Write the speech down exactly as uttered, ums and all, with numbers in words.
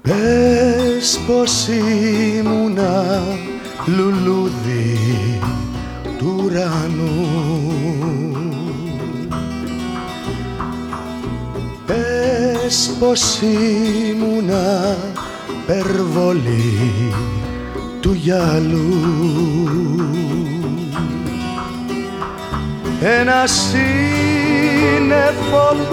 Πες πως ήμουνα λουλούδι του ουρανού. Πες πως ήμουνα περβολή του γυαλού. Ένα σύννεφο